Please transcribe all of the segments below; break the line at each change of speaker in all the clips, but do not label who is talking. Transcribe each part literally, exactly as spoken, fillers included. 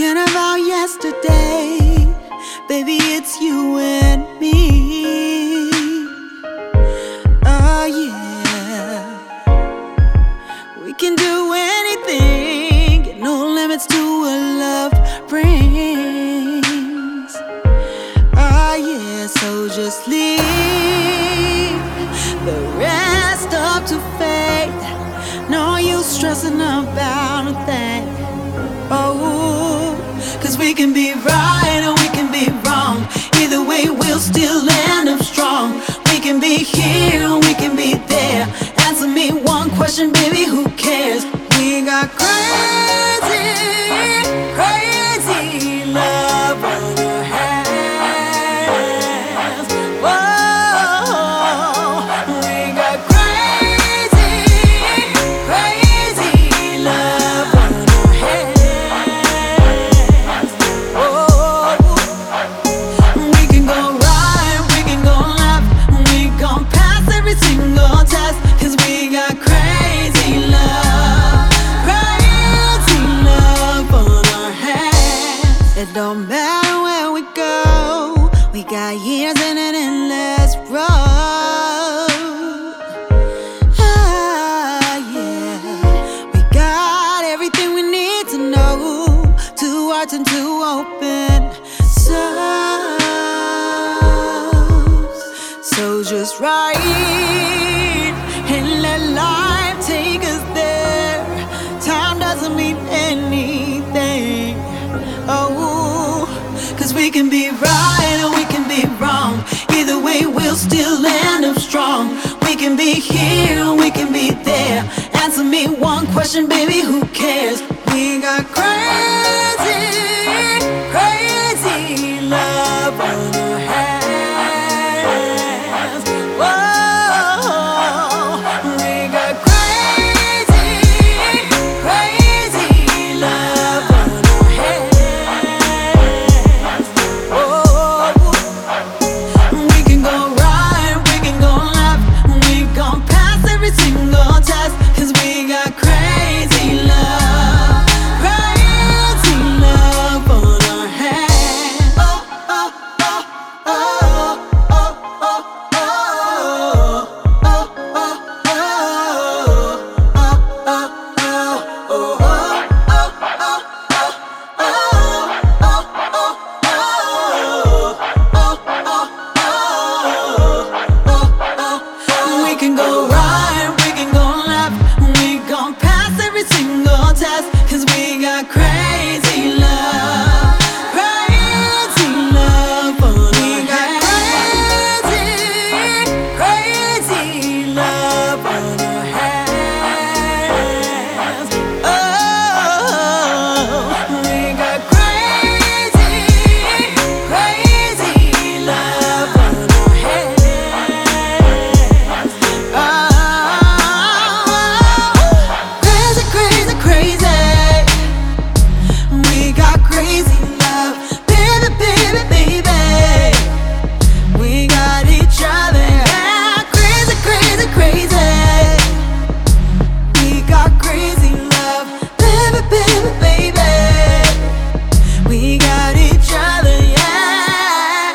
Thinking about yesterday, baby, it's you and me. Oh yeah, we can do anything, get no limits to what love brings. Oh yeah, so just leave the rest up to fate. No use stressing about a thing. Oh, cause we can be right or we can be wrong. Either way we'll still end up strong. We can be here or we can be there. Answer me one question, baby, who cares? We got crazy, crazy love on our hands. Whoa, we got crazy, crazy love on our hands. Whoa, we can go right, we can go left, we gon' pass every single test. Cause we got crazy love, crazy love on our hands. It don't matter where we go, we got years in an endless road. Ah, yeah, we got everything we need to know. Two hearts and two open souls. So just ride and let life take us there. Time doesn't mean anything. Oh, cause we can be right or we can be wrong. Either way we'll still end up strong. We can be here or we can be there. Answer me one question, baby, who cares? We got crazy, crazy love on our hands. Whoa, we got crazy, crazy love on our hands. Whoa, we can go right, we can go left, we gon' pass every single test. Cause we got crazy love, crazy love on our hands. Oh, oh, oh, oh, oh, oh, oh, oh, oh, we can go right, we can go left, we gon' pass every single test. Cause we got crazy love, crazy love on our crazy, crazy love on our hands. Oh, we got crazy, crazy love on our hands. Oh, crazy, crazy, crazy. We got crazy love, baby, baby, baby. We got each other, yeah. Crazy, crazy, crazy. We got crazy love, baby, baby, baby. We got each other, yeah,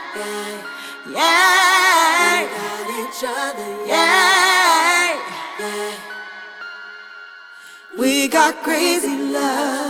yeah, yeah. We got each other, yeah, yeah. We got crazy love.